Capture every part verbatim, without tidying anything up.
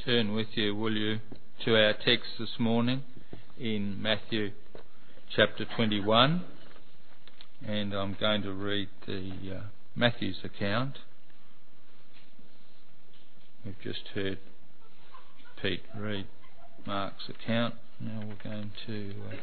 turn with you, will you, to our text this morning in Matthew chapter twenty-one, and I'm going to read the uh, Matthew's account. We've just heard Pete read Mark's account. Now we're going to uh,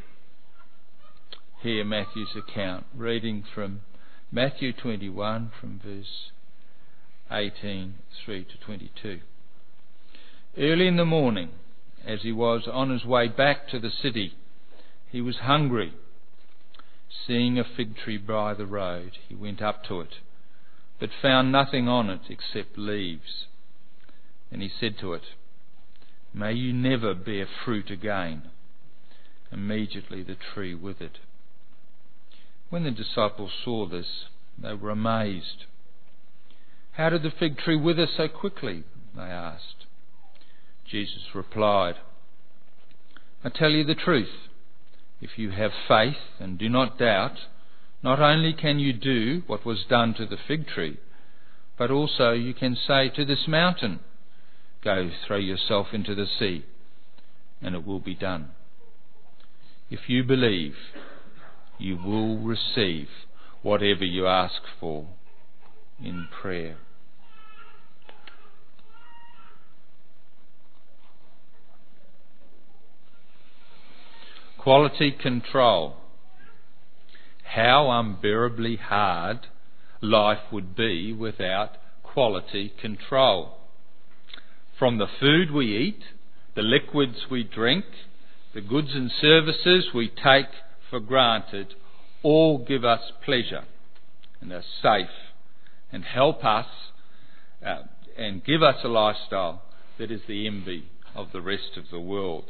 hear Matthew's account, reading from Matthew twenty-one from verse eighteen through to twenty-two. Early in the morning, as he was on his way back to the city, he was hungry. Seeing a fig tree by the road, he went up to it, but found nothing on it except leaves. Then he said to it, "May you never bear fruit again." Immediately the tree withered. When the disciples saw this, they were amazed. "How did the fig tree wither so quickly?" they asked. Jesus replied, "I tell you the truth. If you have faith and do not doubt, not only can you do what was done to the fig tree, but also you can say to this mountain, 'Go throw yourself into the sea,' and it will be done. If you believe, you will receive whatever you ask for in prayer." Quality control. How unbearably hard life would be without quality control. From the food we eat, the liquids we drink, the goods and services we take for granted, all give us pleasure and are safe and help us uh, and give us a lifestyle that is the envy of the rest of the world.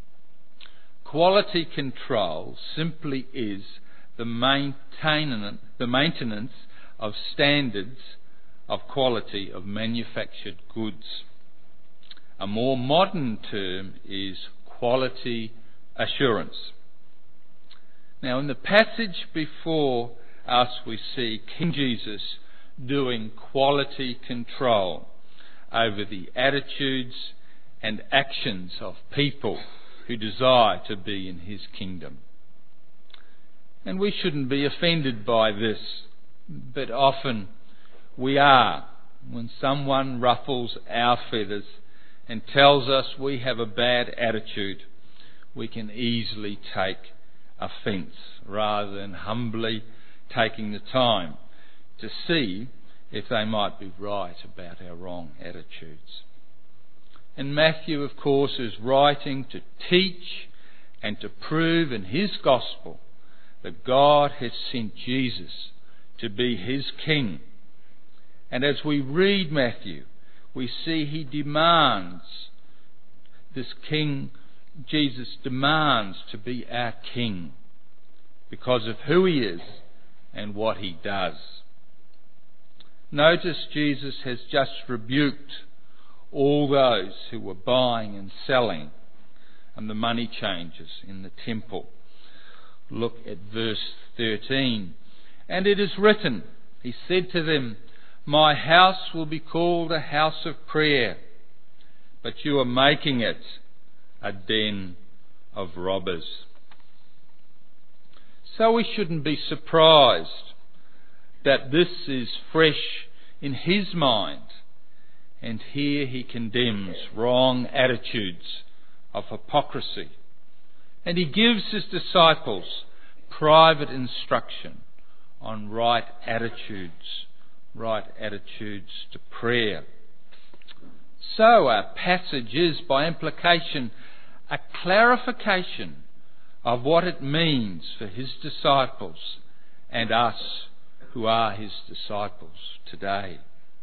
Quality control simply is the maintenance, the maintenance of standards of quality of manufactured goods. A more modern term is quality assurance. Now, in the passage before us, we see King Jesus doing quality control over the attitudes and actions of people who desire to be in his kingdom. And we shouldn't be offended by this, but often we are. When someone ruffles our feathers and tells us we have a bad attitude, we can easily take offence rather than humbly taking the time to see if they might be right about our wrong attitudes. And Matthew, of course, is writing to teach and to prove in his gospel that God has sent Jesus to be his king. And as we read Matthew, we see he demands, this king, Jesus demands to be our king because of who he is and what he does. Notice Jesus has just rebuked all those who were buying and selling and the money changers in the temple. Look at verse thirteen. "And it is written, he said to them, 'My house will be called a house of prayer, but you are making it a den of robbers.'" So we shouldn't be surprised that this is fresh in his mind. And here he condemns wrong attitudes of hypocrisy. And he gives his disciples private instruction on right attitudes, right attitudes to prayer. So our passage is, by implication, a clarification of what it means for his disciples and us who are his disciples today.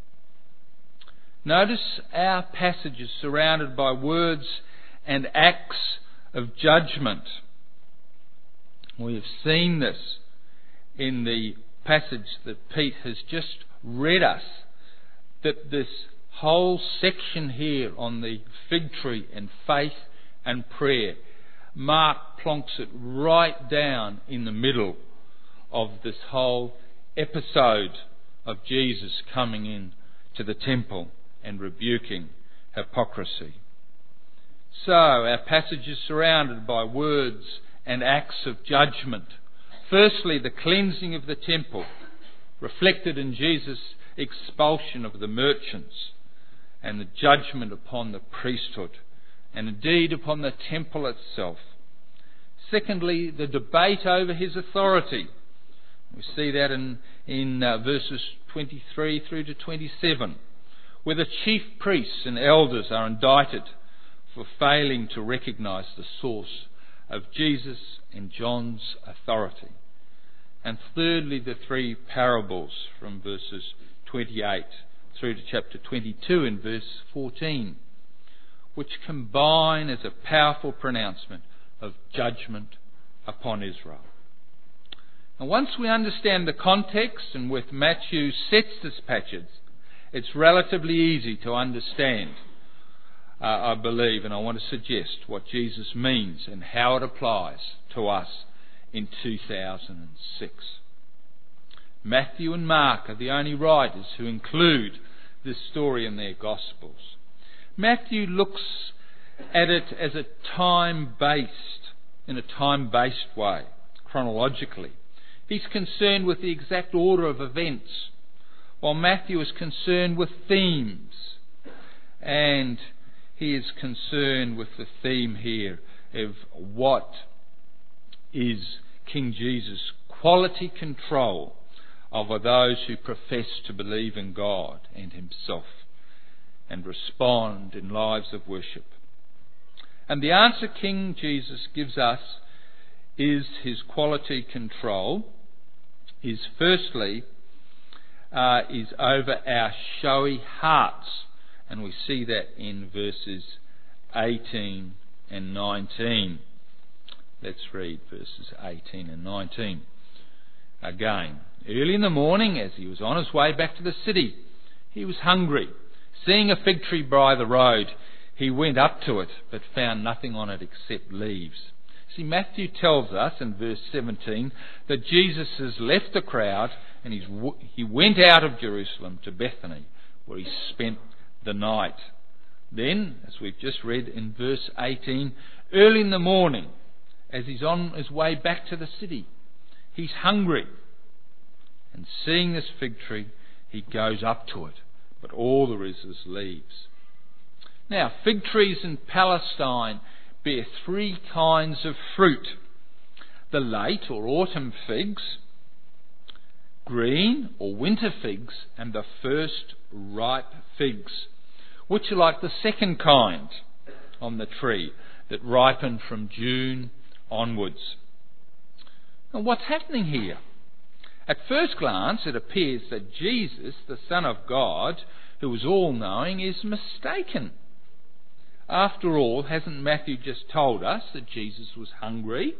Notice our passage is surrounded by words and acts of judgment. We have seen this in the passage that Pete has just read us, that this whole section here on the fig tree and faith and prayer, Mark plonks it right down in the middle of this whole episode of Jesus coming in to the temple and rebuking hypocrisy. So, our passage is surrounded by words and acts of judgment. Firstly, the cleansing of the temple, reflected in Jesus' expulsion of the merchants, and the judgment upon the priesthood, and indeed upon the temple itself. Secondly, the debate over his authority. We see that in, in uh, verses twenty-three through to twenty-seven, where the chief priests and elders are indicted for failing to recognise the source of Jesus and John's authority. And thirdly, the three parables from verses twenty-eight through to chapter twenty-two in verse fourteen, which combine as a powerful pronouncement of judgment upon Israel. And once we understand the context in which Matthew sets this passage, it's relatively easy to understand, uh, I believe, and I want to suggest what Jesus means and how it applies to us in two thousand six. Matthew and Mark are the only writers who include this story in their Gospels. Matthew looks at it as a time-based, in a time-based way, chronologically. He's concerned with the exact order of events, while Matthew is concerned with themes. And he is concerned with the theme here of what is King Jesus' quality control over those who profess to believe in God and himself and respond in lives of worship. And the answer King Jesus gives us is his quality control is firstly uh, is over our showy hearts, and we see that in verses eighteen and nineteen. Let's read verses eighteen and nineteen again. Early in the morning, as he was on his way back to the city, he was hungry. Seeing a fig tree by the road, he went up to it, but found nothing on it except leaves. See, Matthew tells us in verse seventeen that Jesus has left the crowd and he's, he went out of Jerusalem to Bethany, where he spent the night. Then, as we've just read in verse eighteen, early in the morning, as he's on his way back to the city, he's hungry. And seeing this fig tree, he goes up to it, but all there is is leaves. Now, fig trees in Palestine bear three kinds of fruit: the late or autumn figs, green or winter figs, and the first ripe figs, which are like the second kind on the tree that ripen from June onwards. Now, what's happening here? At first glance, it appears that Jesus, the Son of God, who is all-knowing, is mistaken. After all, hasn't Matthew just told us that Jesus was hungry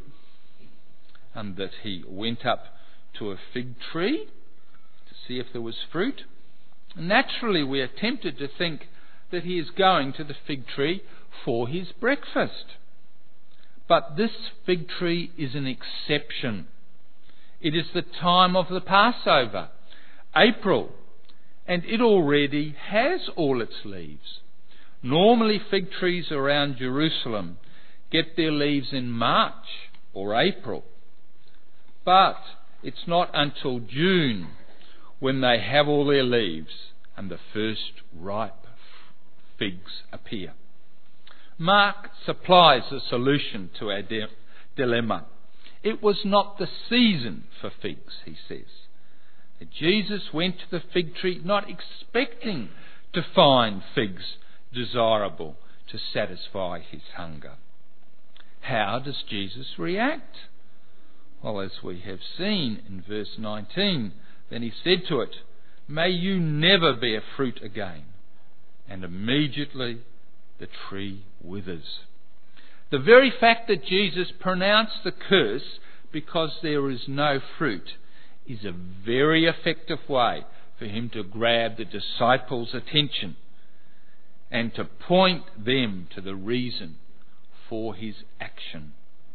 and that he went up to a fig tree to see if there was fruit? Naturally, we are tempted to think that he is going to the fig tree for his breakfast. But this fig tree is an exception. It is the time of the Passover, April, and it already has all its leaves. Normally, fig trees around Jerusalem get their leaves in March or April, but it's not until June when they have all their leaves and the first ripe figs appear. Mark supplies a solution to our de- dilemma. It was not the season for figs, he says. That Jesus went to the fig tree not expecting to find figs desirable to satisfy his hunger. How does Jesus react? Well, as we have seen in verse nineteen, then he said to it, "May you never bear fruit again." And immediately the tree withers. The very fact that Jesus pronounced the curse because there is no fruit is a very effective way for him to grab the disciples' attention and to point them to the reason for his action.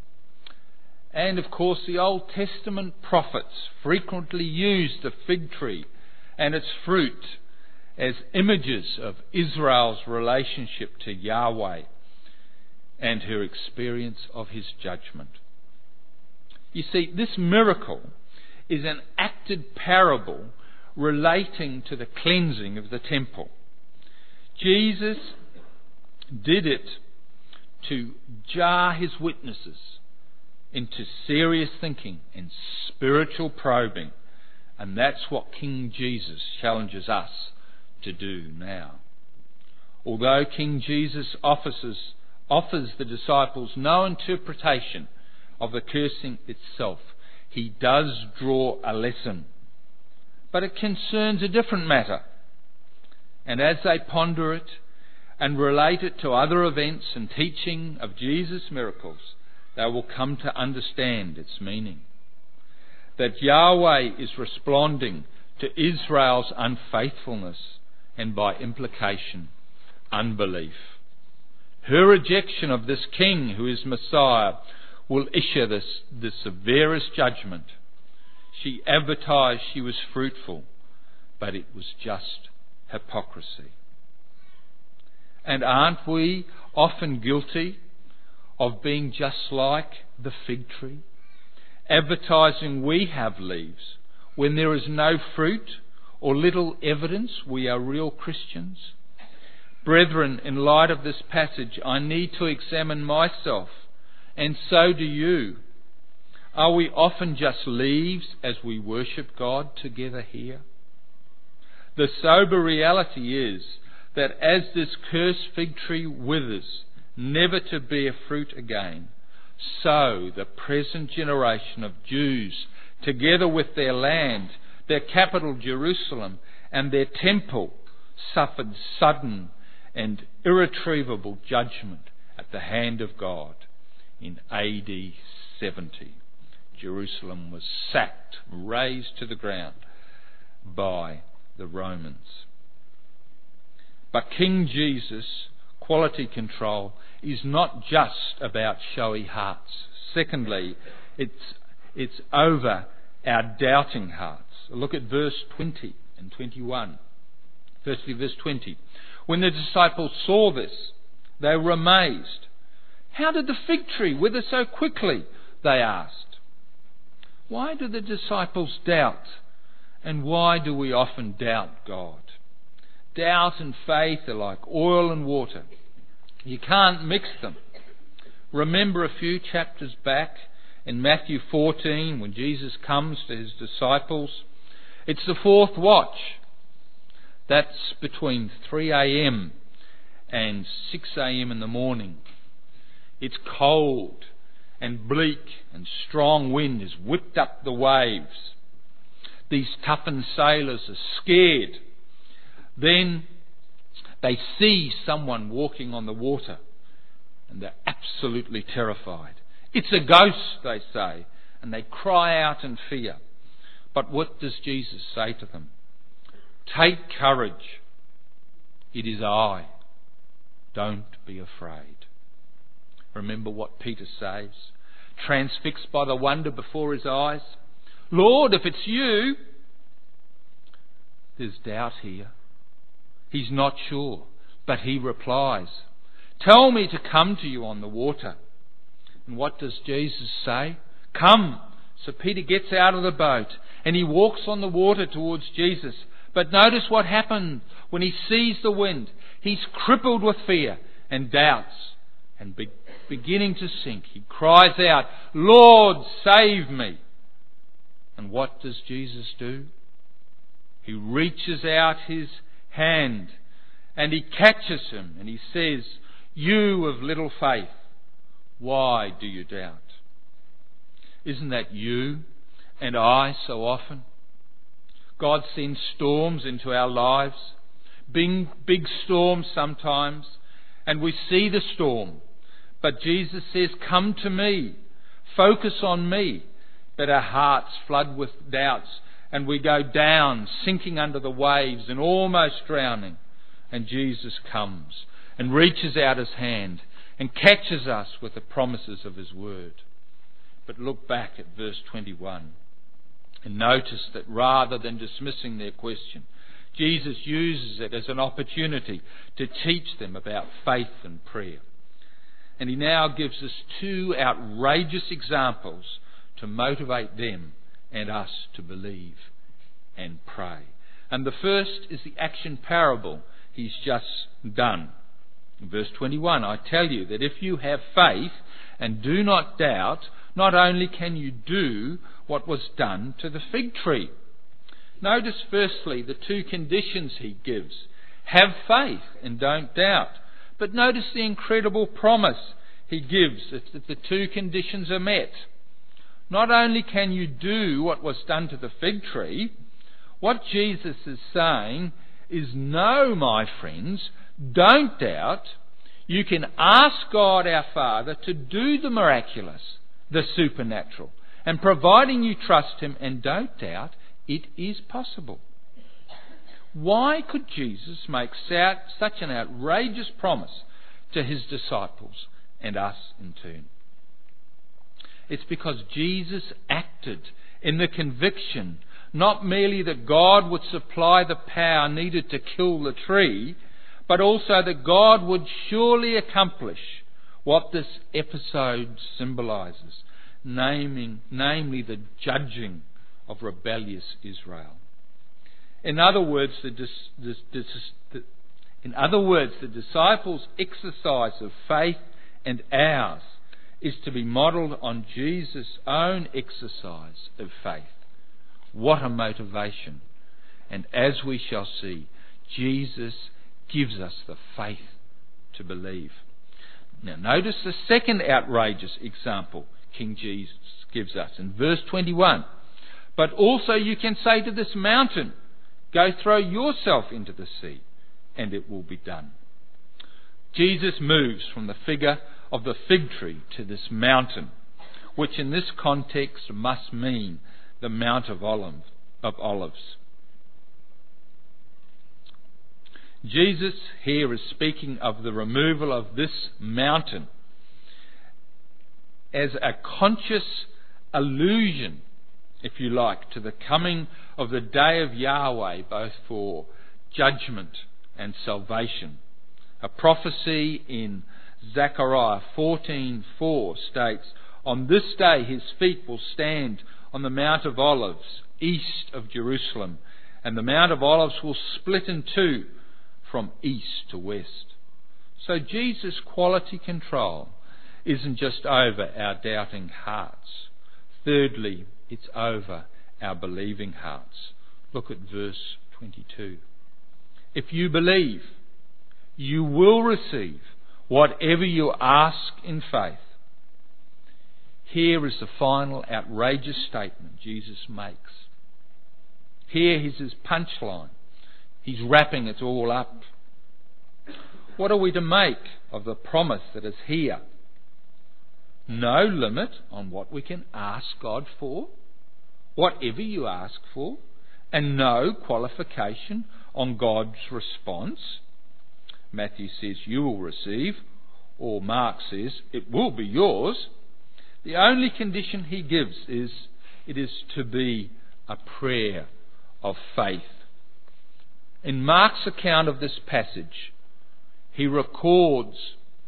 And of course, the Old Testament prophets frequently used the fig tree and its fruit as images of Israel's relationship to Yahweh and her experience of his judgment. You see, this miracle is an acted parable relating to the cleansing of the temple. Jesus did it to jar his witnesses into serious thinking and spiritual probing, and that's what King Jesus challenges us to do now. Although King Jesus offers, offers the disciples no interpretation of the cursing itself, he does draw a lesson. But it concerns a different matter. And as they ponder it and relate it to other events and teaching of Jesus' miracles, they will come to understand its meaning. That Yahweh is responding to Israel's unfaithfulness and by implication, unbelief. Her rejection of this king who is Messiah will issue this, the severest judgment. She advertised she was fruitful, but it was just hypocrisy. And aren't we often guilty of being just like the fig tree, advertising we have leaves when there is no fruit or little evidence we are real Christians? Brethren, in light of this passage, I need to examine myself, and so do you. Are we often just leaves as we worship God together here? The sober reality is that as this cursed fig tree withers, never to bear fruit again, so the present generation of Jews, together with their land, their capital Jerusalem, and their temple, suffered sudden and irretrievable judgment at the hand of God in A D seventy. Jerusalem was sacked, razed to the ground by the Romans. But King Jesus' quality control is not just about showy hearts. Secondly, it's, it's over our doubting hearts. Look at verse twenty and twenty-one. Firstly, verse twenty. When the disciples saw this, they were amazed. How did the fig tree wither so quickly? They asked. Why do the disciples doubt? And why do we often doubt God? Doubt and faith are like oil and water. You can't mix them. Remember a few chapters back in Matthew fourteen when Jesus comes to his disciples. It's the fourth watch. That's between three a.m. and six a.m. in the morning. It's cold and bleak and strong wind has whipped up the waves. These toughened sailors are scared. Then they see someone walking on the water and they're absolutely terrified. It's a ghost, they say, and they cry out in fear. But what does Jesus say to them? Take courage. It is I. Don't be afraid. Remember what Peter says, transfixed by the wonder before his eyes. Lord, if it's you. There's doubt here. He's not sure, but he replies, tell me to come to you on the water. And what does Jesus say? Come. So Peter gets out of the boat and he walks on the water towards Jesus. But notice what happened when he sees the wind. He's crippled with fear and doubts and be- beginning to sink. He cries out, Lord, save me. And what does Jesus do? He reaches out his hand and he catches him and he says, you of little faith, why do you doubt? Isn't that you and I so often? God sends storms into our lives, big, big storms sometimes, and we see the storm. But Jesus says, come to me, focus on me. But our hearts flood with doubts and we go down, sinking under the waves and almost drowning. And Jesus comes and reaches out his hand and catches us with the promises of his word. But look back at verse twenty-one and notice that rather than dismissing their question, Jesus uses it as an opportunity to teach them about faith and prayer. And he now gives us two outrageous examples to motivate them and us to believe and pray. And the first is the action parable he's just done. In verse twenty-one, I tell you that if you have faith and do not doubt, not only can you do what was done to the fig tree. Notice firstly the two conditions he gives. Have faith and don't doubt. But notice the incredible promise he gives if the two conditions are met. Not only can you do what was done to the fig tree, what Jesus is saying is, no, my friends, don't doubt. You can ask God our Father to do the miraculous, the supernatural. And providing you trust him and don't doubt, it is possible. Why could Jesus make such an outrageous promise to his disciples and us in turn? It's because Jesus acted in the conviction not merely that God would supply the power needed to kill the tree, but also that God would surely accomplish what this episode symbolises, naming, namely the judging of rebellious Israel. In other words, the, dis, dis, dis, the, in other words, the disciples' exercise of faith and ours is to be modelled on Jesus' own exercise of faith. What a motivation! And as we shall see, Jesus gives us the faith to believe. Now notice the second outrageous example King Jesus gives us in verse twenty-one. But also you can say to this mountain, go throw yourself into the sea, and it will be done. Jesus moves from the figure of the fig tree to this mountain, which in this context must mean the Mount of Olives. Jesus here is speaking of the removal of this mountain as a conscious allusion, if you like, to the coming of the day of Yahweh, both for judgment and salvation. A prophecy in Zechariah fourteen four states, on this day his feet will stand on the Mount of Olives, east of Jerusalem, and the Mount of Olives will split in two from east to west. So Jesus' quality control isn't just over our doubting hearts. Thirdly, it's over our believing hearts. Look at verse twenty-two. If you believe, you will receive whatever you ask in faith. Here is the final outrageous statement Jesus makes. Here is his punchline. He's wrapping it all up. What are we to make of the promise that is here? No limit on what we can ask God for, whatever you ask for, and no qualification on God's response. Matthew says you will receive, or Mark says it will be yours. The only condition he gives is it is to be a prayer of faith. In Mark's account of this passage, he records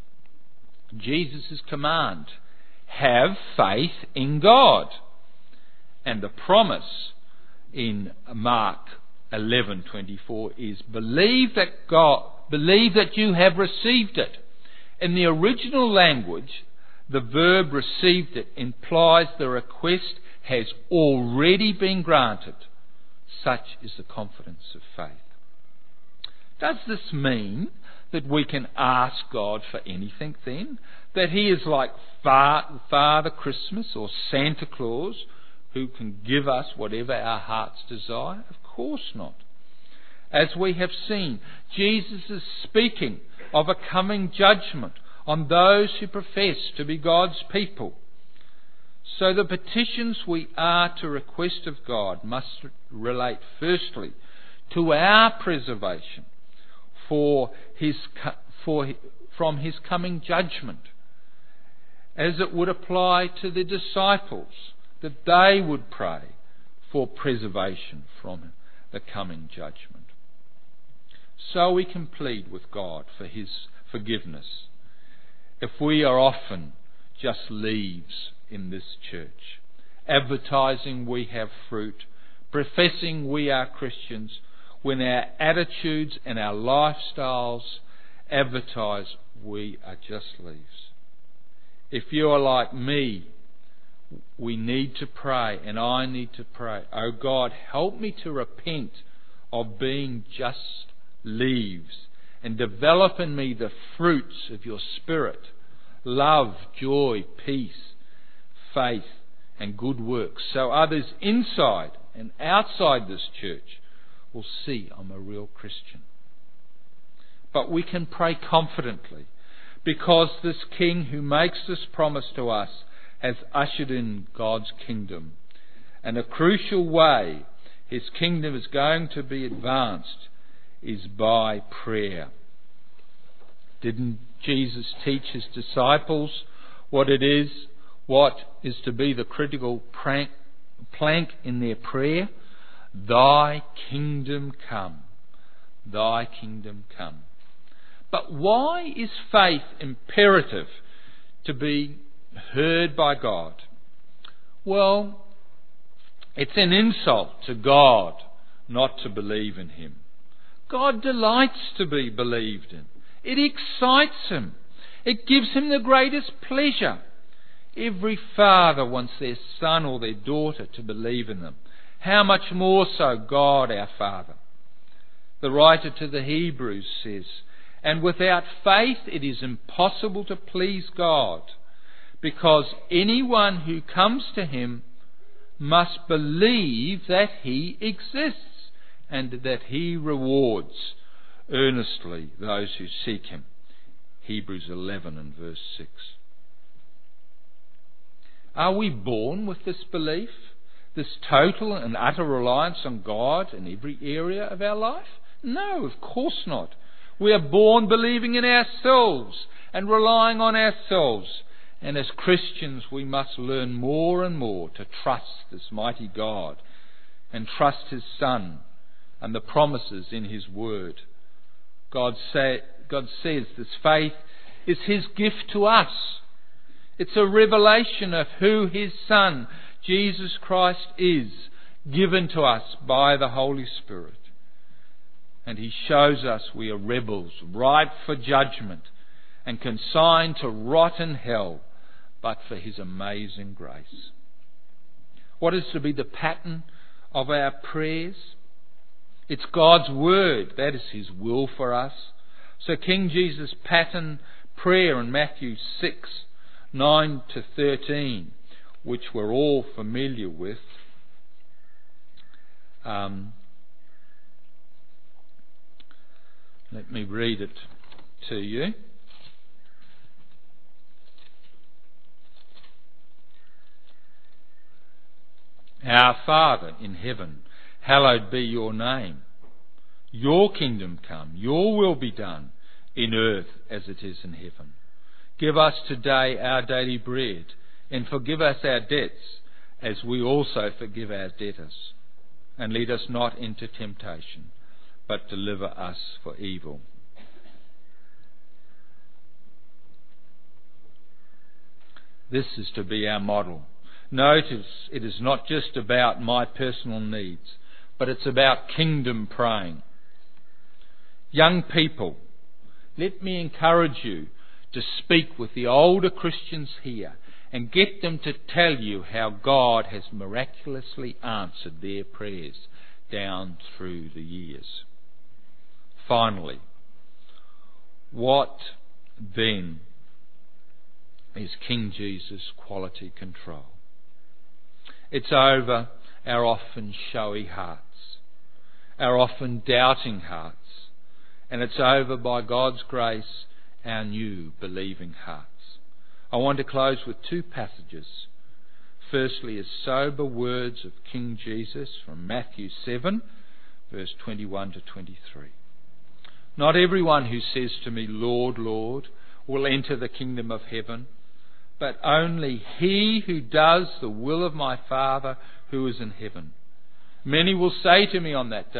Jesus' command, have faith in God. And the promise in Mark eleven twenty-four is believe that God, believe that you have received it. In the original language, the verb received it implies the request has already been granted. Such is the confidence of faith. Does this mean that we can ask God for anything then? That he is like Father Christmas or Santa Claus who can give us whatever our hearts desire? Of course not. As we have seen, Jesus is speaking of a coming judgment on those who profess to be God's people. So the petitions we are to request of God must relate firstly to our preservation for his, for, from his coming judgment, as it would apply to the disciples, that they would pray for preservation from the coming judgment. so we can plead with God for his forgiveness. If we are often just leaves in this church, advertising we have fruit, professing we are Christians, when our attitudes and our lifestyles advertise we are just leaves. If you are like me, we need to pray, and I need to pray. Oh God, help me to repent of being just leaves and develop in me the fruits of your Spirit: love, joy, peace, faith and good works, so others inside and outside this church will see I'm a real Christian. But we can pray confidently, because this King who makes this promise to us has ushered in God's kingdom. And a crucial way his kingdom is going to be advanced is by prayer. Didn't Jesus teach his disciples what it is, what is to be the critical plank in their prayer? Thy kingdom come. Thy kingdom come. But why is faith imperative to be heard by God? Well, it's an insult to God not to believe in him. God delights to be believed in. It excites him. It gives him the greatest pleasure. Every father wants their son or their daughter to believe in them. How much more so God our Father? The writer to the Hebrews says, and without faith it is impossible to please God, because anyone who comes to him must believe that he exists and that he rewards earnestly those who seek him. Hebrews eleven and verse six. Are we born with this belief, this total and utter reliance on God in every area of our life? No, of course not. We are born believing in ourselves and relying on ourselves. And as Christians we must learn more and more to trust this mighty God and trust his Son and the promises in his word. God, say, God says this faith is his gift to us. It's a revelation of who his Son, Jesus Christ, is, given to us by the Holy Spirit. And he shows us we are rebels, ripe for judgment, and consigned to rot in hell, but for his amazing grace. What is to be the pattern of our prayers? It's God's word. That is his will for us. So King Jesus' pattern prayer in Matthew six, nine to thirteen, which we're all familiar with, um, let me read it to you. Our Father in heaven, hallowed be your name. Your kingdom come, your will be done in earth as it is in heaven. Give us today our daily bread, and forgive us our debts as we also forgive our debtors. And lead us not into temptation, but deliver us for evil. This is to be our model. Notice it is not just about my personal needs, but it's about kingdom praying. Young people, let me encourage you to speak with the older Christians here and get them to tell you how God has miraculously answered their prayers down through the years. Finally, what then is King Jesus' quality control? It's over our often showy hearts, our often doubting hearts, and it's over by God's grace our new believing hearts. I want to close with two passages. Firstly, is sober words of King Jesus from Matthew seven, verse twenty-one to twenty-three. Not everyone who says to me, Lord, Lord, will enter the kingdom of heaven, but only he who does the will of my Father who is in heaven. Many will say to me on that day,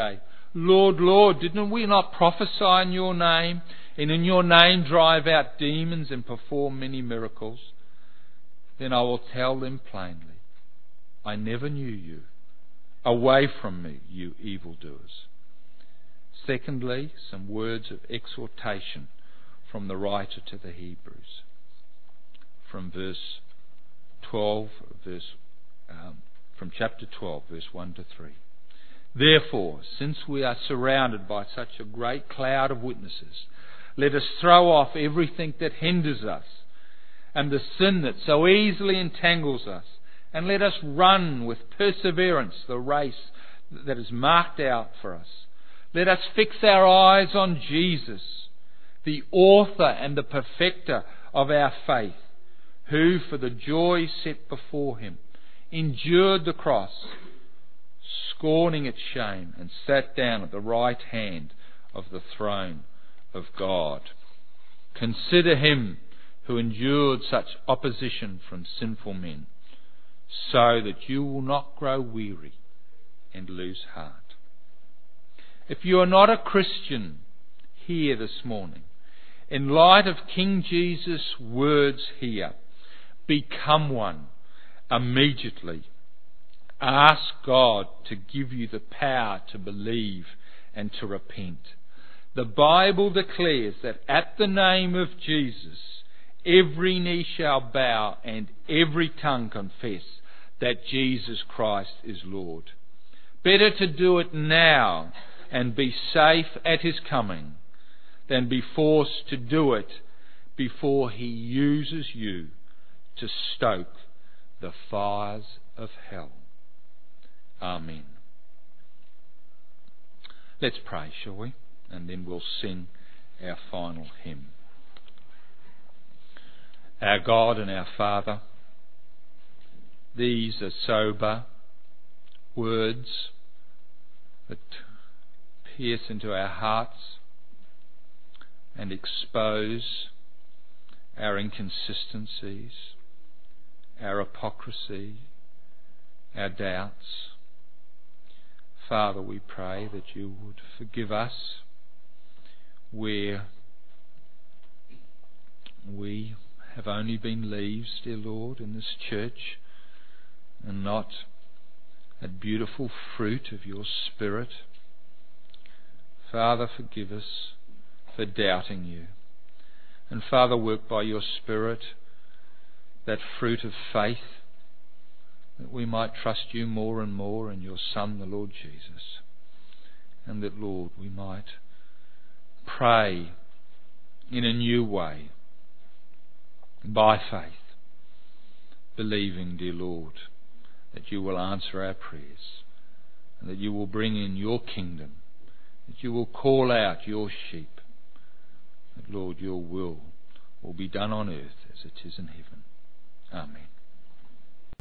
Lord, Lord, didn't we not prophesy in your name, and in your name drive out demons and perform many miracles? Then I will tell them plainly, I never knew you. Away from me, you evildoers. Secondly, some words of exhortation from the writer to the Hebrews. From verse twelve, verse um, from chapter twelve, verse one to three. Therefore, since we are surrounded by such a great cloud of witnesses, let us throw off everything that hinders us and the sin that so easily entangles us, and let us run with perseverance the race that is marked out for us. Let us fix our eyes on Jesus, the author and the perfecter of our faith, who for the joy set before him endured the cross, scorning its shame, and sat down at the right hand of the throne of God. Consider him who endured such opposition from sinful men, so that you will not grow weary and lose heart. If you are not a Christian here this morning, in light of King Jesus' words here, become one immediately. Ask God to give you the power to believe and to repent. The Bible declares that at the name of Jesus, every knee shall bow and every tongue confess that Jesus Christ is Lord. Better to do it now and be safe at his coming than be forced to do it before he uses you to stoke the fires of hell. Amen. Let's pray, shall we? And then we'll sing our final hymn. Our God and our Father, these are sober words that pierce into our hearts and expose our inconsistencies, our hypocrisy, our doubts. Father, we pray that you would forgive us where we have only been leaves, dear Lord, in this church, and not a beautiful fruit of your Spirit. Father, forgive us for doubting you. And Father, work by your Spirit that fruit of faith, that we might trust you more and more in your Son, the Lord Jesus. And that, Lord, we might pray in a new way, by faith, believing, dear Lord, that you will answer our prayers, and that you will bring in your kingdom, that you will call out your sheep, that, Lord, your will will be done on earth as it is in heaven. Amen.